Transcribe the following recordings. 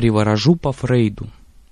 Приворожу по Фрейду.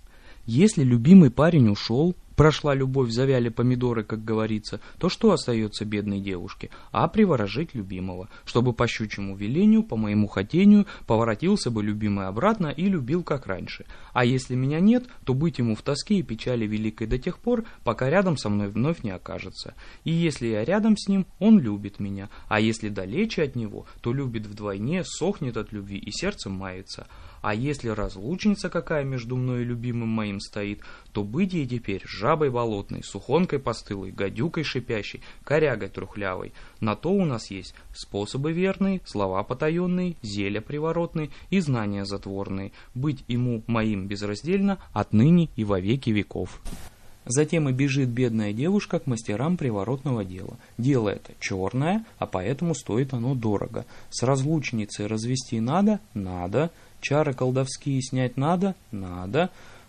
Если любимый парень ушел, прошла любовь, завяли помидоры, как говорится, то что остается бедной девушке? А приворожить любимого, чтобы по щучьему велению, по моему хотению, поворотился бы любимый обратно и любил как раньше. А если меня нет, то быть ему в тоске и печали великой до тех пор, пока рядом со мной вновь не окажется. И если я рядом с ним, он любит меня, а если далече от него, то любит вдвойне, сохнет от любви и сердцем мается. А если разлучница какая между мной и любимым моим стоит, то быть ей теперь жабой болотной, сухонкой постылой, гадюкой шипящей, корягой трухлявой. На то у нас есть способы верные, слова потаенные, зелья приворотные и знания затворные. Быть ему моим безраздельно отныне и во веки веков. Затем и бежит бедная девушка к мастерам приворотного дела. Дело это черное, а поэтому стоит оно дорого. С разлучницей развести надо? Надо. Чары колдовские снять надо? Надо.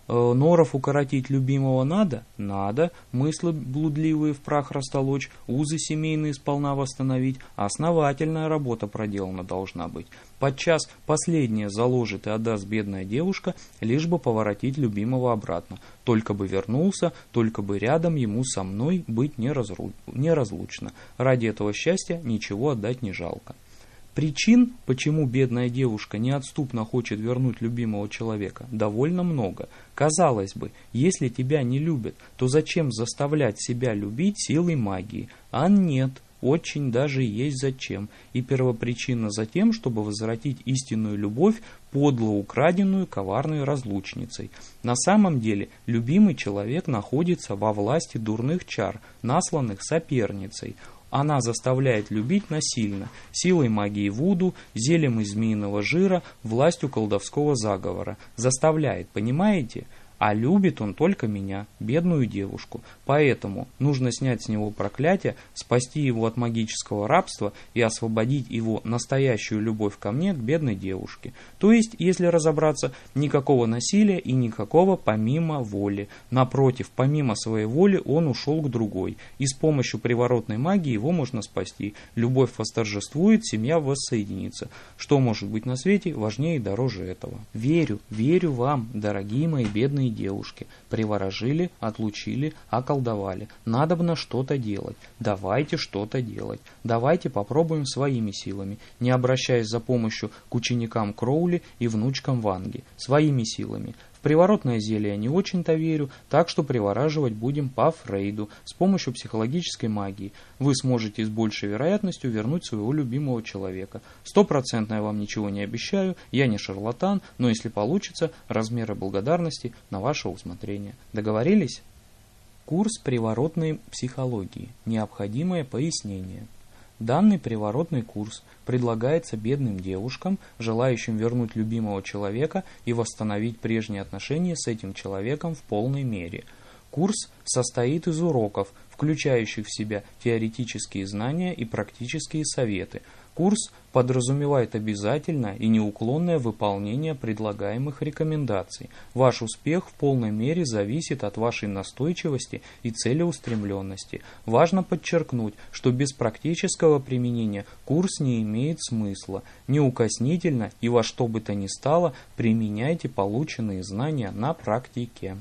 Норов укоротить любимого надо? Надо. Мысли блудливые в прах растолочь, узы семейные сполна восстановить. Основательная работа проделана должна быть. Подчас последнее заложит и отдаст бедная девушка, лишь бы поворотить любимого обратно. Только бы вернулся, только бы рядом ему со мной быть неразлучно. Ради этого счастья ничего отдать не жалко. Причин, почему бедная девушка неотступно хочет вернуть любимого человека, довольно много. Казалось бы, если тебя не любят, то зачем заставлять себя любить силой магии? А нет, очень даже есть зачем. И первопричина за тем, чтобы возвратить истинную любовь, подло украденную коварной разлучницей. На самом деле, любимый человек находится во власти дурных чар, насланных соперницей. Она заставляет любить насильно, силой магии вуду, зельем из змеиного жира, властью колдовского заговора. Заставляет, понимаете? А любит он только меня, бедную девушку. Поэтому нужно снять с него проклятие, спасти его от магического рабства и освободить его настоящую любовь ко мне, к бедной девушке. То есть, если разобраться, никакого насилия и никакого помимо воли. Напротив, помимо своей воли он ушел к другой. И с помощью приворотной магии его можно спасти. Любовь восторжествует, семья воссоединится. Что может быть на свете важнее и дороже этого? Верю вам, дорогие мои бедные девушки. Приворожили, отлучили, околдовали. Надобно что-то делать. Давайте что-то делать. Давайте попробуем своими силами, не обращаясь за помощью к ученикам Кроули и внучкам Ванги. Своими силами. В приворотное зелье я не очень-то верю, так что привораживать будем по Фрейду, с помощью психологической магии. Вы сможете с большей вероятностью вернуть своего любимого человека. 100% я вам ничего не обещаю, я не шарлатан, но если получится, размеры благодарности на ваше усмотрение. Договорились? Курс приворотной психологии. Необходимое пояснение. Данный приворотный курс предлагается бедным девушкам, желающим вернуть любимого человека и восстановить прежние отношения с этим человеком в полной мере. Курс состоит из уроков, включающих в себя теоретические знания и практические советы. Курс подразумевает обязательное и неуклонное выполнение предлагаемых рекомендаций. Ваш успех в полной мере зависит от вашей настойчивости и целеустремленности. Важно подчеркнуть, что без практического применения курс не имеет смысла. Неукоснительно и во что бы то ни стало применяйте полученные знания на практике.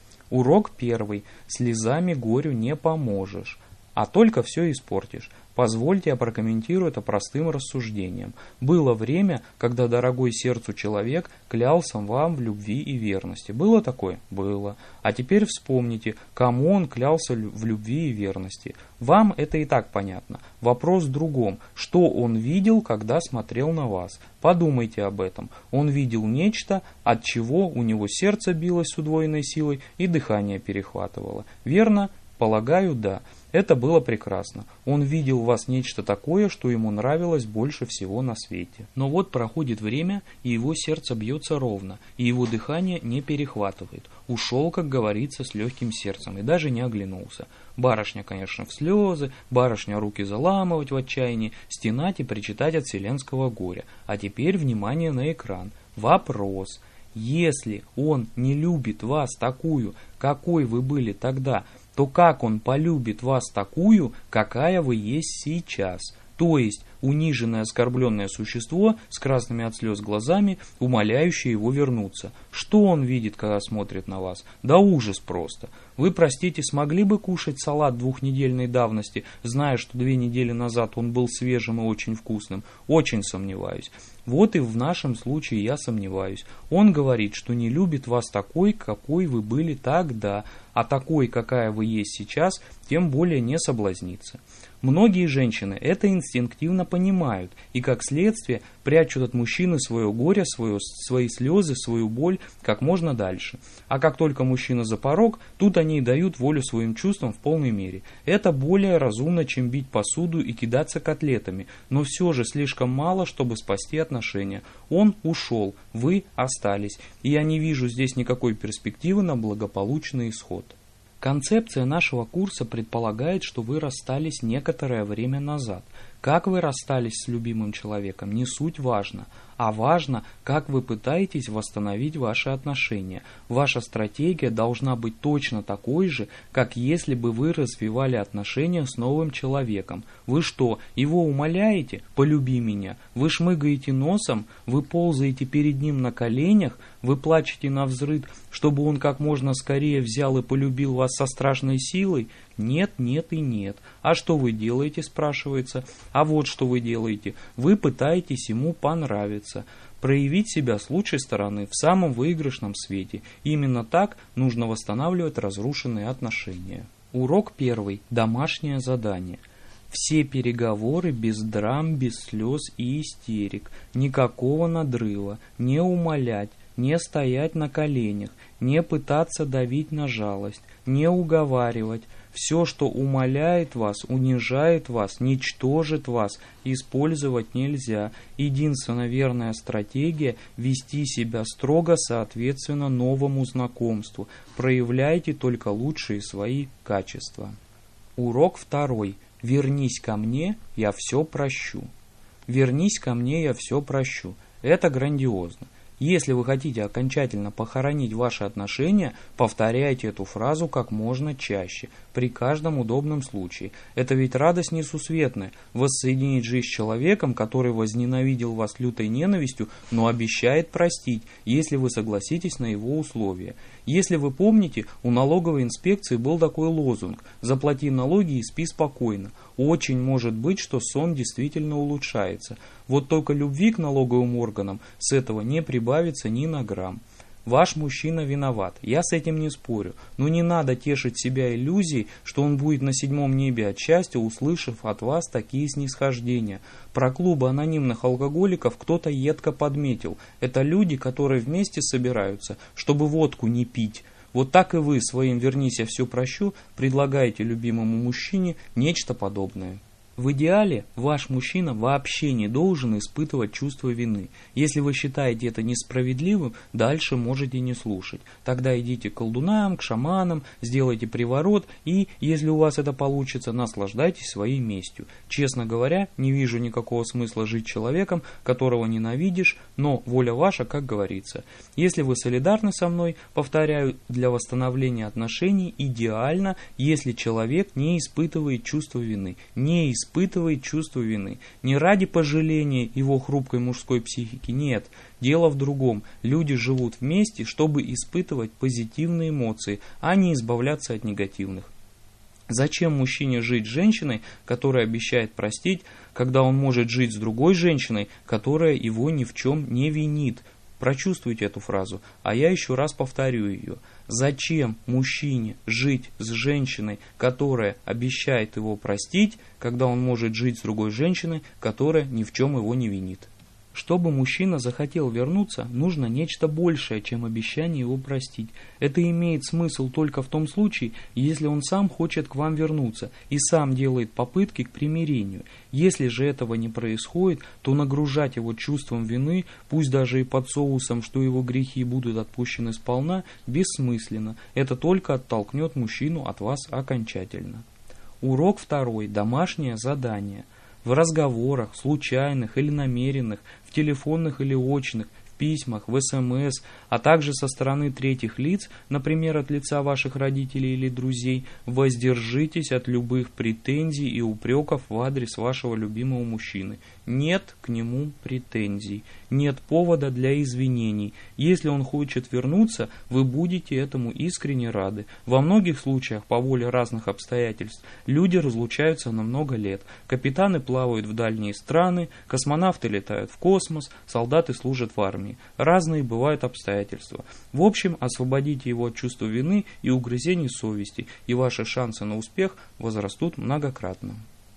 Урок 1. Слезами горю не поможешь, а только все испортишь. Позвольте я прокомментирую это простым рассуждением. Было время, когда дорогой сердцу человек клялся вам в любви и верности. Было такое? Было. А теперь вспомните, кому он клялся в любви и верности. Вам это и так понятно. Вопрос в другом. Что он видел, когда смотрел на вас? Подумайте об этом. Он видел нечто, от чего у него сердце билось с удвоенной силой и дыхание перехватывало. Верно? Полагаю, да. Это было прекрасно. Он видел в вас нечто такое, что ему нравилось больше всего на свете. Но вот проходит время, и его сердце бьется ровно, и его дыхание не перехватывает. Ушел, как говорится, с легким сердцем, и даже не оглянулся. Барышня, конечно, в слезы, барышня руки заламывать в отчаянии, стенать и причитать от вселенского горя. А теперь внимание на экран. Вопрос. Если он не любит вас такую, какой вы были тогда, то как он полюбит вас такую, какая вы есть сейчас? То есть униженное, оскорбленное существо с красными от слез глазами, умоляющее его вернуться. Что он видит, когда смотрит на вас? Да ужас просто. Вы, простите, смогли бы кушать салат 2-недельной давности, зная, что 2 недели назад он был свежим и очень вкусным? Очень сомневаюсь. Вот и в нашем случае я сомневаюсь. Он говорит, что не любит вас такой, какой вы были тогда, а такой, какая вы есть сейчас, тем более не соблазнится. Многие женщины это инстинктивно понимают и, как следствие, прячут от мужчины свое горе, свои слезы, свою боль как можно дальше. А как только мужчина за порог, тут они и дают волю своим чувствам в полной мере. Это более разумно, чем бить посуду и кидаться котлетами, но все же слишком мало, чтобы спасти отношения. Он ушел, вы остались, и я не вижу здесь никакой перспективы на благополучный исход. Концепция нашего курса предполагает, что вы расстались некоторое время назад. Как вы расстались с любимым человеком, не суть важно, а важно, как вы пытаетесь восстановить ваши отношения. Ваша стратегия должна быть точно такой же, как если бы вы развивали отношения с новым человеком. Вы что, его умоляете? Полюби меня. Вы шмыгаете носом, вы ползаете перед ним на коленях, вы плачете навзрыд, чтобы он как можно скорее взял и полюбил вас со страшной силой? Нет, нет и нет. А что вы делаете, спрашивается? А вот что вы делаете. Вы пытаетесь ему понравиться, проявить себя с лучшей стороны, в самом выигрышном свете. Именно так нужно восстанавливать разрушенные отношения. Урок 1. Домашнее задание. Все переговоры без драм, без слез и истерик. Никакого надрыва. Не умолять, не стоять на коленях, не пытаться давить на жалость, не уговаривать. Все, что умаляет вас, унижает вас, ничтожит вас, использовать нельзя. Единственная верная стратегия – вести себя строго соответственно новому знакомству. Проявляйте только лучшие свои качества. Урок 2. Вернись ко мне, я все прощу. Вернись ко мне, я все прощу. Это грандиозно. Если вы хотите окончательно похоронить ваши отношения, повторяйте эту фразу как можно чаще, при каждом удобном случае. Это ведь радость несусветная – воссоединить жизнь с человеком, который возненавидел вас лютой ненавистью, но обещает простить, если вы согласитесь на его условия. Если вы помните, у налоговой инспекции был такой лозунг «Заплати налоги и спи спокойно». Очень может быть, что сон действительно улучшается. Вот только любви к налоговым органам с этого не прибавится ни на грамм. Ваш мужчина виноват, я с этим не спорю, но не надо тешить себя иллюзией, что он будет на 7-м небе от счастья, услышав от вас такие снисхождения. Про клубы анонимных алкоголиков кто-то едко подметил. Это люди, которые вместе собираются, чтобы водку не пить. Вот так и вы своим «вернись, я все прощу» предлагаете любимому мужчине нечто подобное. В идеале ваш мужчина вообще не должен испытывать чувство вины. Если вы считаете это несправедливым, дальше можете не слушать. Тогда идите к колдунам, к шаманам, сделайте приворот и, если у вас это получится, наслаждайтесь своей местью. Честно говоря, не вижу никакого смысла жить человеком, которого ненавидишь, но воля ваша, как говорится. Если вы солидарны со мной, повторяю, для восстановления отношений идеально, если человек не испытывает чувство вины. Не испытывает чувство вины. Не ради пожаления его хрупкой мужской психики, нет. Дело в другом. Люди живут вместе, чтобы испытывать позитивные эмоции, а не избавляться от негативных. Зачем мужчине жить с женщиной, которая обещает простить, когда он может жить с другой женщиной, которая его ни в чем не винит? Прочувствуйте эту фразу, а я еще раз повторю ее. Зачем мужчине жить с женщиной, которая обещает его простить, когда он может жить с другой женщиной, которая ни в чем его не винит? Чтобы мужчина захотел вернуться, нужно нечто большее, чем обещание его простить. Это имеет смысл только в том случае, если он сам хочет к вам вернуться и сам делает попытки к примирению. Если же этого не происходит, то нагружать его чувством вины, пусть даже и под соусом, что его грехи будут отпущены сполна, бессмысленно. Это только оттолкнет мужчину от вас окончательно. Урок 2. Домашнее задание. В разговорах, случайных или намеренных, в телефонных или очных, в письмах, в СМС, а также со стороны третьих лиц, например, от лица ваших родителей или друзей, воздержитесь от любых претензий и упреков в адрес вашего любимого мужчины. Нет к нему претензий, нет повода для извинений. Если он хочет вернуться, вы будете этому искренне рады. Во многих случаях, по воле разных обстоятельств, люди разлучаются на много лет. Капитаны плавают в дальние страны, космонавты летают в космос, солдаты служат в армии. Разные бывают обстоятельства. В общем, освободите его от чувства вины и угрызений совести, и ваши шансы на успех возрастут многократно.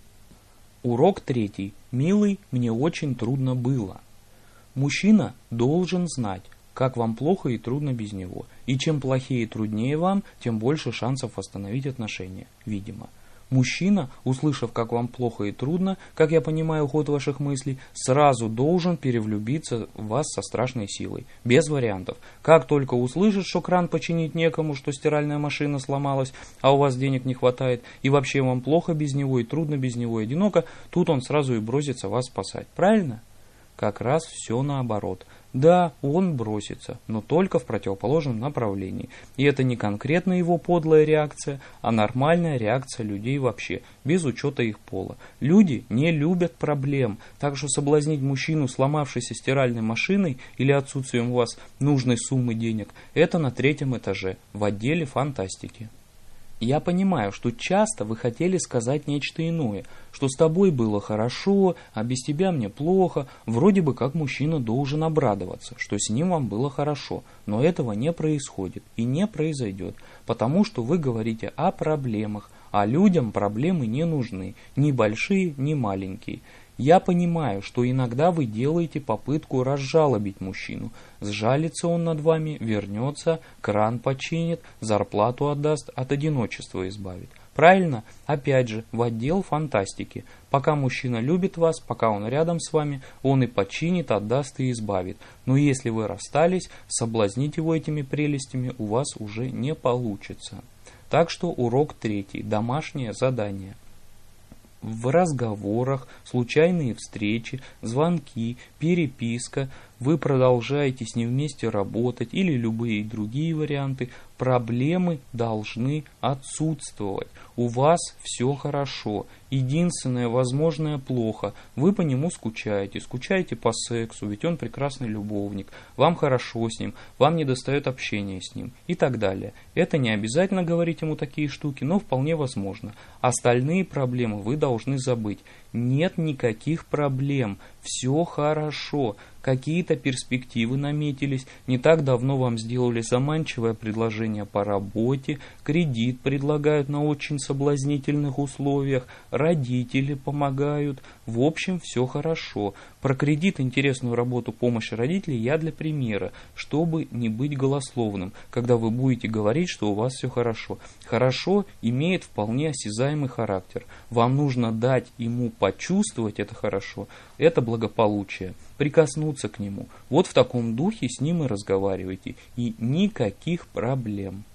Урок 3. Милый, мне очень трудно было. Мужчина должен знать, как вам плохо и трудно без него. И чем плохее и труднее вам, тем больше шансов восстановить отношения, видимо. Мужчина, услышав, как вам плохо и трудно, как я понимаю ход ваших мыслей, сразу должен перевлюбиться в вас со страшной силой. Без вариантов. Как только услышит, что кран починить некому, что стиральная машина сломалась, а у вас денег не хватает, и вообще вам плохо без него, и трудно без него, и одиноко, тут он сразу и бросится вас спасать. Правильно? Как раз все наоборот. Да, он бросится, но только в противоположном направлении. И это не конкретно его подлая реакция, а нормальная реакция людей вообще, без учета их пола. Люди не любят проблем, так что соблазнить мужчину сломавшейся стиральной машиной или отсутствием у вас нужной суммы денег, это на 3-м этаже, в отделе фантастики. Я понимаю, что часто вы хотели сказать нечто иное, что с тобой было хорошо, а без тебя мне плохо. Вроде бы как мужчина должен обрадоваться, что с ним вам было хорошо, но этого не происходит и не произойдет, потому что вы говорите о проблемах, а людям проблемы не нужны, ни большие, ни маленькие. Я понимаю, что иногда вы делаете попытку разжалобить мужчину. Сжалится он над вами, вернется, кран починит, зарплату отдаст, от одиночества избавит. Правильно? Опять же, в отдел фантастики. Пока мужчина любит вас, пока он рядом с вами, он и починит, отдаст и избавит. Но если вы расстались, соблазнить его этими прелестями у вас уже не получится. Так что урок 3. Домашнее задание. В разговорах, случайные встречи, звонки, переписка, вы продолжаете с ним вместе работать или любые другие варианты, проблемы должны отсутствовать. У вас все хорошо. Единственное возможное плохо. Вы по нему скучаете по сексу, ведь он прекрасный любовник. Вам хорошо с ним, вам недостает общения с ним и так далее. Это не обязательно говорить ему такие штуки, но вполне возможно. Остальные проблемы вы должны забыть. Нет никаких проблем, все хорошо. Какие-то перспективы наметились, не так давно вам сделали заманчивое предложение по работе, кредит предлагают на очень соблазнительных условиях, родители помогают, в общем, все хорошо. Про кредит, интересную работу, помощь родителей я для примера, чтобы не быть голословным, когда вы будете говорить, что у вас все хорошо. Хорошо имеет вполне осязаемый характер. Вам нужно дать ему почувствовать это хорошо, это благополучие, прикоснуться к нему. Вот в таком духе с ним и разговаривайте, и никаких проблем.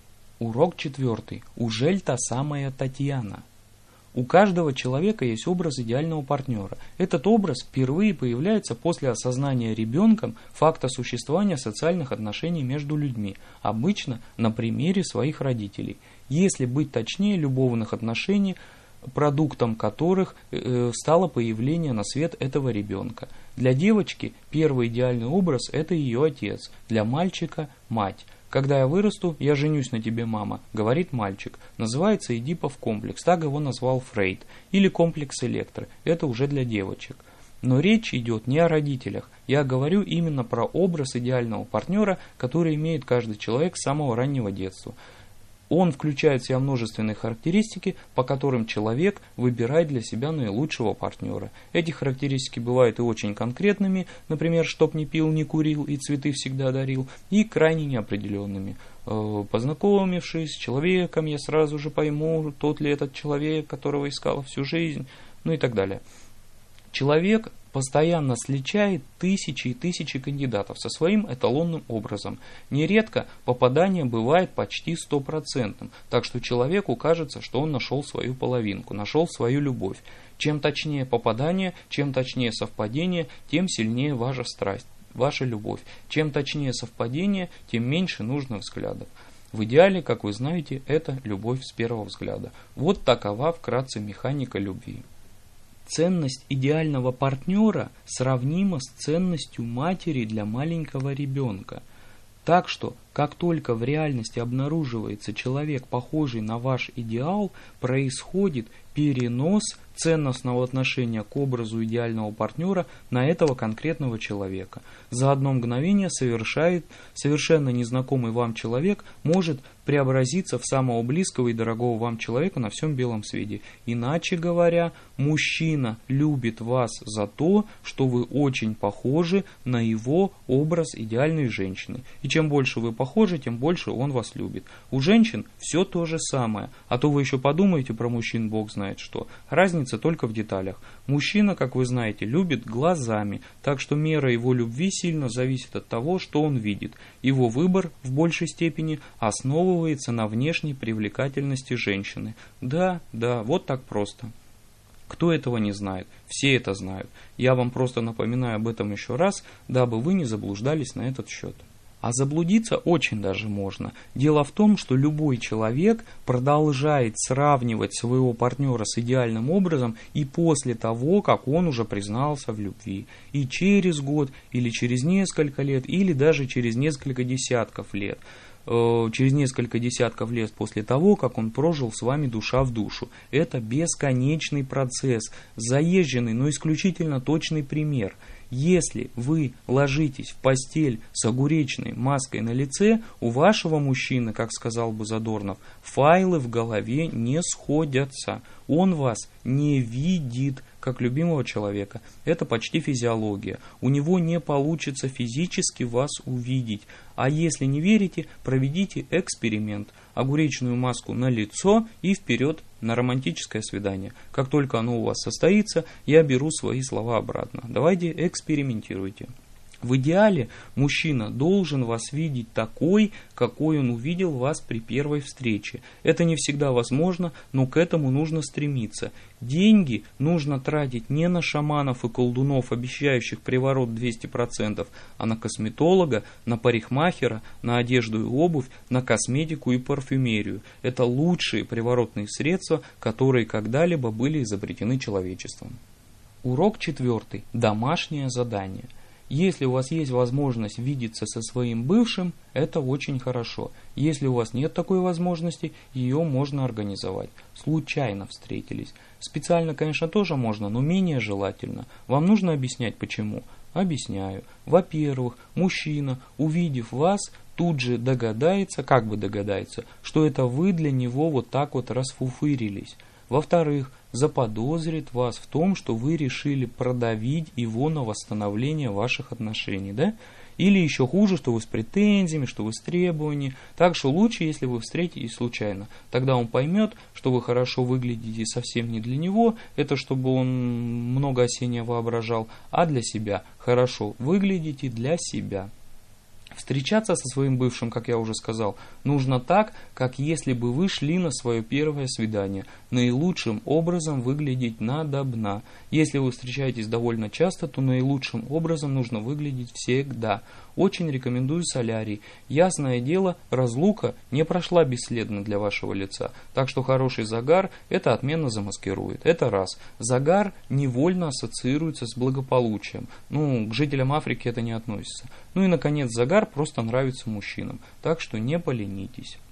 Урок 4. Ужель та самая Татьяна? У каждого человека есть образ идеального партнера. Этот образ впервые появляется после осознания ребенком факта существования социальных отношений между людьми, обычно на примере своих родителей. Если быть точнее, любовных отношений, продуктом которых стало появление на свет этого ребенка. Для девочки первый идеальный образ – это ее отец, для мальчика – мать. «Когда я вырасту, я женюсь на тебе, мама», — говорит мальчик. Называется Эдипов комплекс, так его назвал Фрейд. Или комплекс Электро, это уже для девочек. Но речь идет не о родителях. Я говорю именно про образ идеального партнера, который имеет каждый человек с самого раннего детства. Он включает в себя множественные характеристики, по которым человек выбирает для себя наилучшего партнера. Эти характеристики бывают и очень конкретными, например, чтоб не пил, не курил и цветы всегда дарил, и крайне неопределенными. Познакомившись с человеком, я сразу же пойму, тот ли этот человек, которого искал всю жизнь, ну и так далее. Человек постоянно сличает тысячи и тысячи кандидатов со своим эталонным образом. Нередко попадание бывает почти 100%, так что человеку кажется, что он нашел свою половинку, нашел свою любовь. Чем точнее попадание, чем точнее совпадение, тем сильнее ваша страсть. ваша любовь. Чем точнее совпадение, тем меньше нужно взглядов. В идеале, как вы знаете, это любовь с первого взгляда. Вот такова вкратце механика любви. Ценность идеального партнера сравнима с ценностью матери для маленького ребенка. Так что, как только в реальности обнаруживается человек, похожий на ваш идеал, происходит перенос ценностного отношения к образу идеального партнера на этого конкретного человека. За одно мгновение совершенно незнакомый вам человек может преобразиться в самого близкого и дорогого вам человека на всем белом свете. Иначе говоря, мужчина любит вас за то, что вы очень похожи на его образ идеальной женщины. И чем больше вы похожи, тем больше он вас любит. У женщин все то же самое. А то вы еще подумаете про мужчин, бог знает что. Разница только в деталях. Мужчина, как вы знаете, любит глазами, так что мера его любви сильно зависит от того, что он видит. Его выбор в большей степени основывается на внешней привлекательности женщины. Да, вот так просто. Кто этого не знает? Все это знают. Я вам просто напоминаю об этом еще раз, дабы вы не заблуждались на этот счет. А заблудиться очень даже можно. Дело в том, что любой человек продолжает сравнивать своего партнера с идеальным образом и после того, как он уже признался в любви. И через год, или через несколько лет, или даже через несколько десятков лет. Через несколько десятков лет после того, как он прожил с вами душа в душу. Это бесконечный процесс, заезженный, но исключительно точный пример. Если вы ложитесь в постель с огуречной маской на лице, у вашего мужчины, как сказал бы Задорнов, файлы в голове не сходятся. Он вас не видит как любимого человека. Это почти физиология. У него не получится физически вас увидеть. А если не верите, проведите эксперимент. Огуречную маску на лицо и вперед на романтическое свидание. Как только оно у вас состоится, я беру свои слова обратно. Давайте экспериментируйте. В идеале мужчина должен вас видеть такой, какой он увидел вас при первой встрече. Это не всегда возможно, но к этому нужно стремиться. Деньги нужно тратить не на шаманов и колдунов, обещающих приворот 200%, а на косметолога, на парикмахера, на одежду и обувь, на косметику и парфюмерию. Это лучшие приворотные средства, которые когда-либо были изобретены человечеством. Урок 4. Домашнее задание. Если у вас есть возможность видеться со своим бывшим, это очень хорошо. Если у вас нет такой возможности, ее можно организовать. Случайно встретились. Специально, конечно, тоже можно, но менее желательно. Вам нужно объяснять почему? Объясняю. Во-первых, мужчина, увидев вас, тут же догадается, что это вы для него вот так вот расфуфырились. Во-вторых, заподозрит вас в том, что вы решили продавить его на восстановление ваших отношений, да? Или еще хуже, что вы с претензиями, что вы с требованиями. Так что лучше, если вы встретитесь случайно. Тогда он поймет, что вы хорошо выглядите совсем не для него, это чтобы он много о себе воображал, а для себя. Хорошо выглядите для себя. Встречаться со своим бывшим, как я уже сказал, нужно так, как если бы вы шли на свое первое свидание. Наилучшим образом выглядеть надобно. Если вы встречаетесь довольно часто, то наилучшим образом нужно выглядеть всегда. Очень рекомендую солярий. Ясное дело, разлука не прошла бесследно для вашего лица. Так что хороший загар это отменно замаскирует. Это раз. Загар невольно ассоциируется с благополучием. К жителям Африки это не относится. И, наконец, загар просто нравится мужчинам. Так что не поленитесь.